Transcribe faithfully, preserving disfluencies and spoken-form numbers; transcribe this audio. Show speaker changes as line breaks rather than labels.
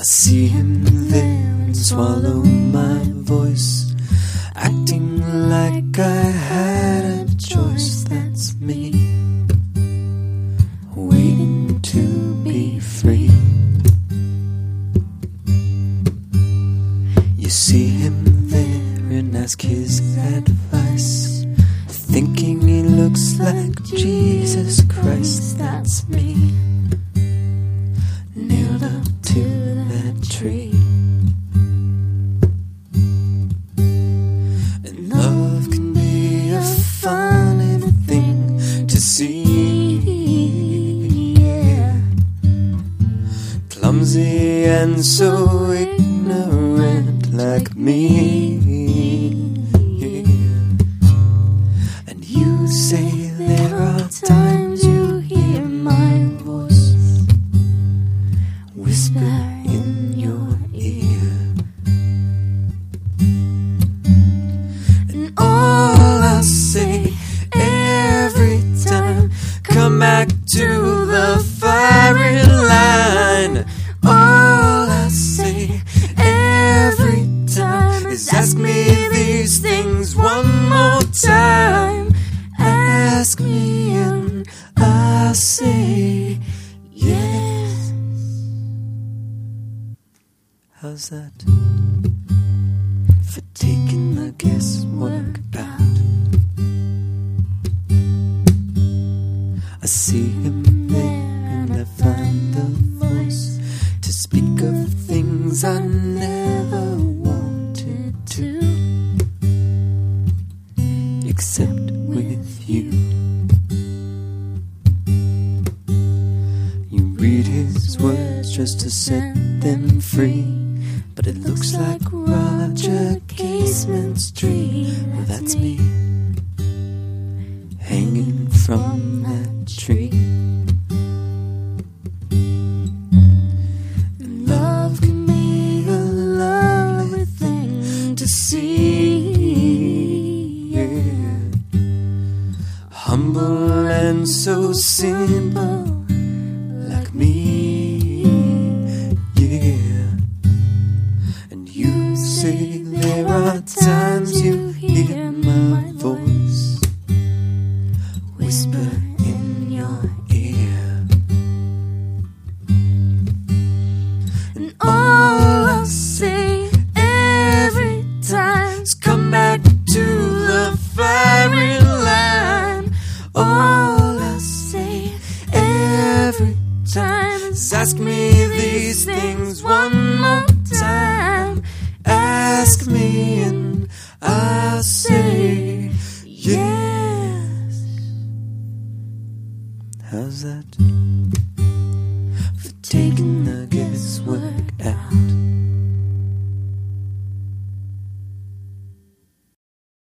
see him there and swallow my voice, acting like I had a choice. That's me, waiting to be free. You see him there and ask his advice, thinking he looks like Jesus Christ. That's me, nailed up to that tree. And love can be a funny thing to see, yeah. Clumsy and so ignorant like me, yeah. And you say there are times you hear my voice whisper in your ear, and all I'll say every time, come back to the firing line. All I'll say every time is ask me these things one more time. Ask me and I'll say yes. How's that for taking the guesswork out? I see him there and I find the voice to speak of things I never wanted to, except with you. You read his words just to set them free, but it looks like Roger Casement's tree. Well, that's me, hanging from that tree. And love can be a lovely thing to see, yeah. Humble and so simple like me, yeah. And you say there are times you hear my voice whisper in your ear, and all I'll say every time is come back to the firing line. All I'll say every time is ask me these things one more time. Ask me and I'll say yes. How's that for taking the guesswork